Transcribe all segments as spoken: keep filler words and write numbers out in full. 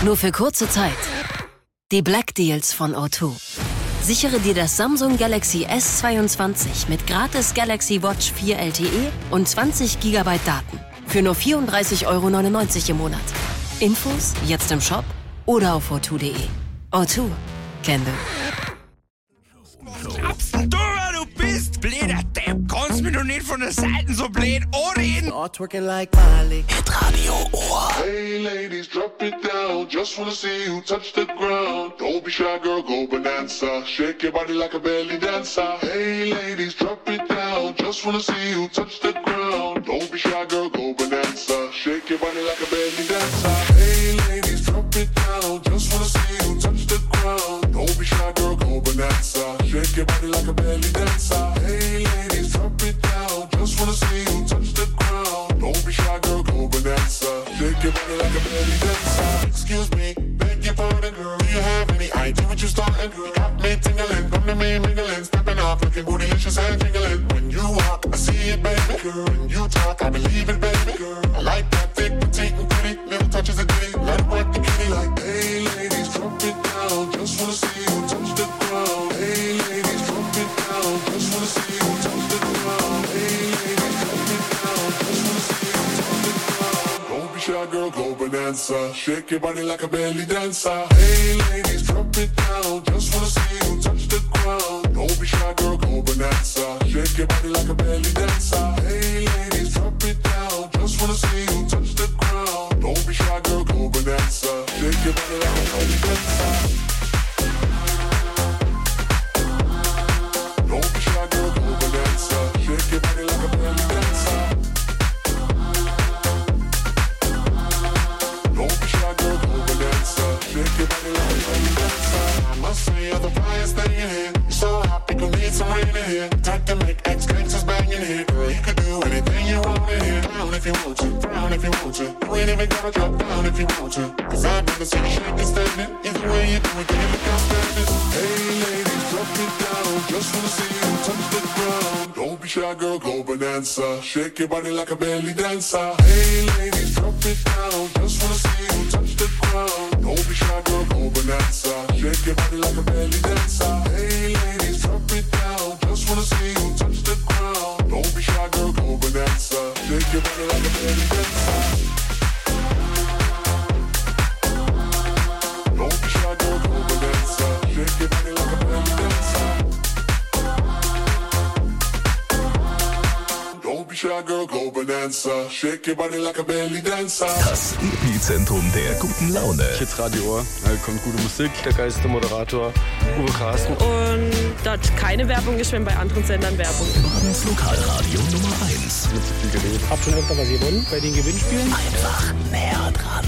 Nur für kurze Zeit. Die Black Deals von O zwei. Sichere dir das Samsung Galaxy S zweiundzwanzig mit gratis Galaxy Watch vier L T E und zwanzig Gigabyte Daten. Für nur vierunddreißig Euro neunundneunzig im Monat. Infos jetzt im Shop oder auf o zwei punkt de. O zwei. Can do. Du bist blöder Depp. Kannst mich doch nicht von der Seite so blöd anreden. Hitradio Ohr. Hey ladies, drop it down. Just wanna see you touch the ground. Don't be shy, girl, go bonanza. Shake your body like a belly dancer. Hey ladies, drop it down. Just wanna see you touch the ground. Don't be shy, girl, go bonanza. Shake your body like a belly dancer. Hey ladies, drop it down. Just wanna see you touch the ground. Don't be shy, girl, go bonanza. Shake your body like a belly dancer. Hey ladies, drop it down. Just wanna see you touch the ground. Don't be shy, girl, go bonanza. Shake your body like a belly dancer. Excuse me, beg your pardon, girl. Do you have any idea what you're starting, girl? Got me tingling, come to me mingling, stepping off, looking bootylicious and jingling. When you walk, I see it, baby, girl. When you talk, I believe it, baby, girl. I like that thick, petite, and pretty. Little touches of ditty, let it work the kitty. Like, hey ladies, drop it down. Just wanna see you touch the ground. Hey ladies, drop it down. Just wanna see you touch the ground. Hey ladies, drop it down. Just wanna see you touch the ground. Don't be shy, girl, go bonanza. Shake your body like a belly dancer. Hey ladies, drop it down. Just wanna see you touch the ground. Don't be shy, girl, go bonanza. Shake your body like a belly dancer. Hey ladies, drop it down. Just wanna see you touch the ground. Don't be shy, girl, go bonanza. Shake your body like a belly dancer. Don't be shy, girl, go bonanza. Shake your body like a belly dancer. Don't be shy, girl, go bonanza. Shake your body like a belly dancer. I must say you're the brightest thing in here. You're so happy, gon' need some rain in here. Type to make ex-gangsters bang in here. Girl, you could do anything you want in here. Down if you want to, down if you want to. You ain't even gotta drop down if you want to. Cause I've never seen you shaking standing. Either way you do it, can you look outstanding? Hey ladies, drop it down. Just wanna see you touch the ground. Don't be shy, girl, go bonanza. Shake your body like a belly dancer. Hey ladies, drop it down. Just wanna see you touch the ground. Don't be shy, girl, go bonanza. Shake your body like a belly dancer. Hey ladies, drop it down. Just wanna see you touch the ground. Don't be shy, girl, go bonanza. Shake your body like a belly dancer. Don't be shy, girl, go bonanza. Shake your body like a belly dancer. Don't be shy, girl, go bonanza. Shake your body like a belly dancer. Das Epizentrum der guten Laune. Hitradio Ohr, da kommt gute Musik. Der geilste Moderator, Uwe Carsten. Und dort keine Werbung ist, wenn bei anderen Sendern Werbung ist. Badens Lokalradio Nummer eins. Nicht so viel geredet. Hab schon öfter was gewonnen bei den Gewinnspielen. Einfach näher dran.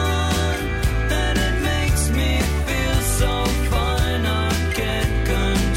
Control.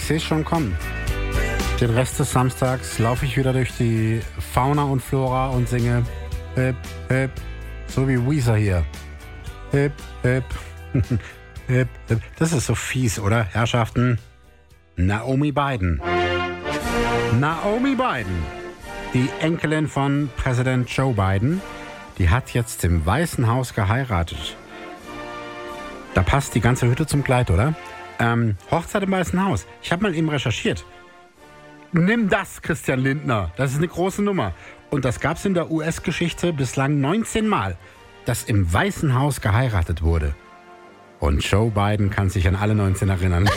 sehe es schon kommen. Den Rest des Samstags laufe ich wieder durch die Fauna und Flora und singe Hip, Hip, so wie Weezer hier. Hip, Hip, Hip, Hip. Das ist so fies, oder, Herrschaften? Naomi Biden. Naomi Biden, die Enkelin von Präsident Joe Biden, die hat jetzt im Weißen Haus geheiratet. Da passt die ganze Hütte zum Kleid, oder? Ähm, Hochzeit im Weißen Haus. Ich habe mal eben recherchiert. Nimm das, Christian Lindner. Das ist eine große Nummer. Und das gab es in der U S-Geschichte bislang neunzehn Mal, dass im Weißen Haus geheiratet wurde. Und Joe Biden kann sich an alle neunzehn erinnern.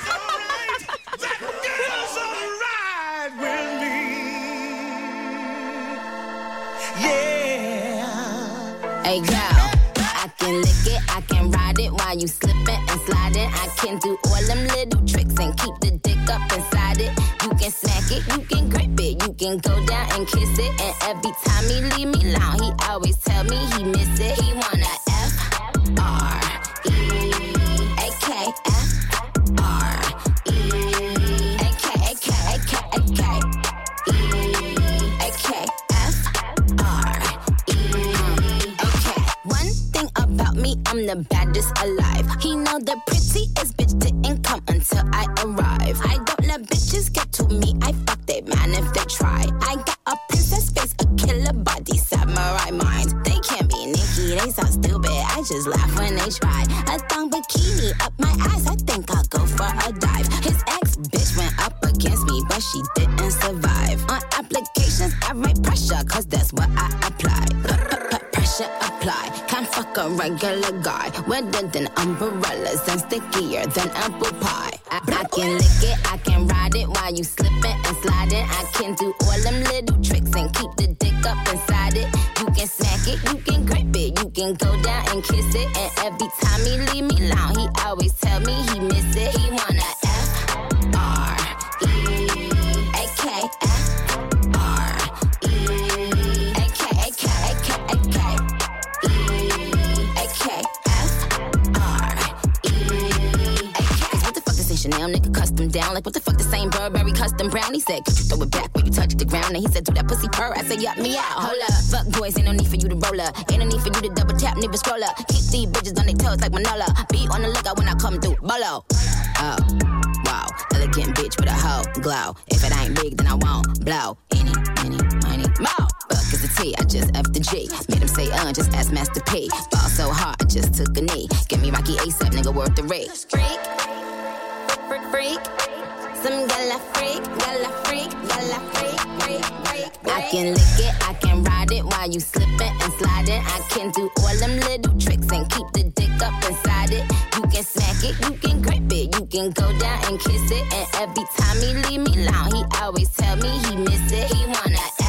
Hey girl, I can lick it, I can ride it while you slipping and sliding. I can do all them little tricks and keep the dick up inside it. You can smack it, you can grip it, you can go down and kiss it. And every time he leave me alone, he always tell me he miss it. He wanna F R E A K F R E A K A K A K A K E A K F R E A K. One thing about me, I'm the baddest alive. He know the prettiest bitch didn't come until I arrive. I don't let bitches get to me, I fuck they man if they try. I got a princess face, a killer body, samurai mind. They can't be Nicki, they so stupid, I just laugh when they try. A thong bikini up my ass, I think I'll go for a dive. His ex-bitch went up against me, but she didn't survive. On applications, I write pressure, cause that's what I apply. Pressure apply, can't fuck a regular guy. Wetter than umbrellas and stickier than apple pie. I, I can lick it, I can ride it while you slipping and sliding. I can do all them little tricks and keep the dick up inside it. You can smack it, you can grip it, you can go down and kiss it. And every time he leave me alone, he always tell me he miss it. He wanna F R E A K F R E A K A K A K A K E A K F R E A K. Cause what the fuck this ain't Chanel, nigga custom down. Like what the fuck this ain't Burberry custom brown. He said, could you throw it back when you touch the ground? And he said, do that pussy purr. I said, yup, me out. Hold up, fuck boys, ain't no need for you to roll up. Ain't no need for you to double tap, nigga scroll up. Keep these bitches on their toes like Manola. Be on the lookout when I come through, bolo. Oh, wow, elegant bitch with a hoe glow. If it ain't big, then I won't blow. Any, any, money, more. Fuck is the T, I just F the G. Made him say, uh, just ask Master P. Ball so hard, I just took a knee. Give me Rocky ASAP, nigga, worth the rate. Freak, freak, freak. Some gala freak, gala freak, gala freak, freak, freak. I can lick it, I can ride it while you slipping and sliding. I can do all them little tricks and keep the dick up inside it. You can smack it, you can grip it, you can go down and kiss it. And every time he leave me alone, he always tell me he miss it. He wanna